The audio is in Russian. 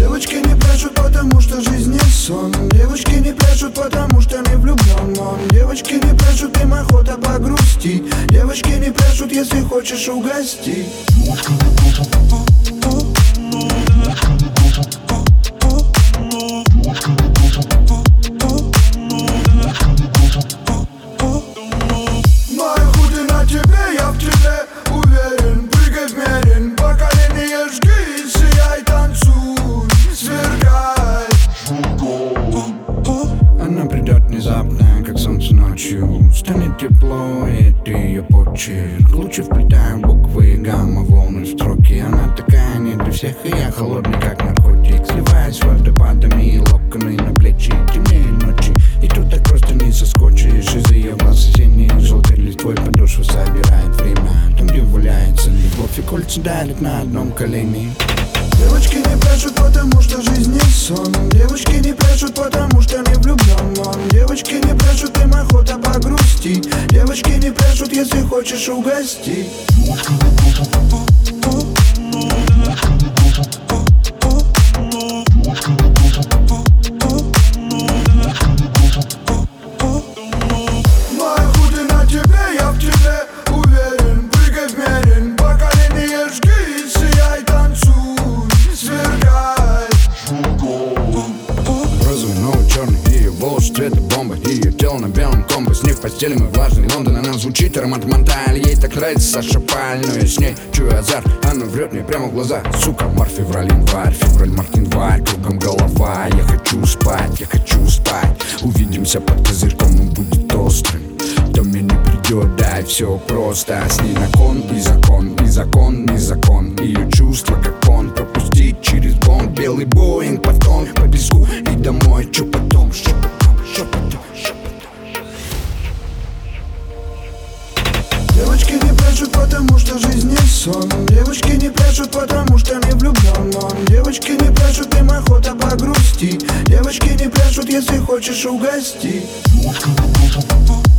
Девочки не пляшут, потому что жизнь не сон. Девочки не пляшут, потому что не влюблен он. Девочки не пляшут, им охота погрустить. Девочки не пляшут, если хочешь угостить. Девочки не пляшут. Моя худи на тебе, я в тебе уверен. Прыгай в мерен, по колени жги, сияй, танцуй, сверкай. Она придет внезапно, как солнце ночью. Станет тепло, и ты ее почерк. Лучше вплетаю буквы, гамма, волны, строки. Она такая не для всех, и я холодный, как наркотик. Сливаюсь водопадами, локоны на плечи. Темнее ночи, и тут так просто не соскочишь. Из ее глаз осенний желтый листвой подошву собирает время. Там, где валяется любовь, и кольца дарит на одном колене. Девочки не пляшут, потому что жизнь не сон. Девочки не пляшут, потому что не влюблен он. Девочки не пляшут, им охота погрустить. Девочки не пляшут, если хочешь угостить. Девочки не пляшут. Моя худи на тебе, я в тебе уверен. Прыгай в мерен, по колени жги, сияй, танцуй, сверкай. Розовый, новый, черный, ее волосы цвета бомбы. Ее тело на белом комбо. С ней в постели мы влажный Лондон. Она звучит аромат Монталь. Ей так нравится Саша Паль. Но я с ней чую азарт. Она врет мне прямо в глаза. Сука, март, февраль, январь. Февраль, март, январь. Кругом голова. Я хочу спать, я хочу спать. Увидимся под козырьком, он будет острым. До меня не придет, да, и все просто. С ней на кон и закон, и закон, и закон. Ее чувства, как он, пропустить через бомб. Белый Боинг, потом по песку и домой. Чё потом, что потом, что потом, что потом. Девочки не пляшут, потому что жизнь не сон. Девочки не пляшут, потому что не влюблен он. Девочки не пляшут, им охота погрустить. Девочки не пляшут, если хочешь угостить. Девочки не пляшут.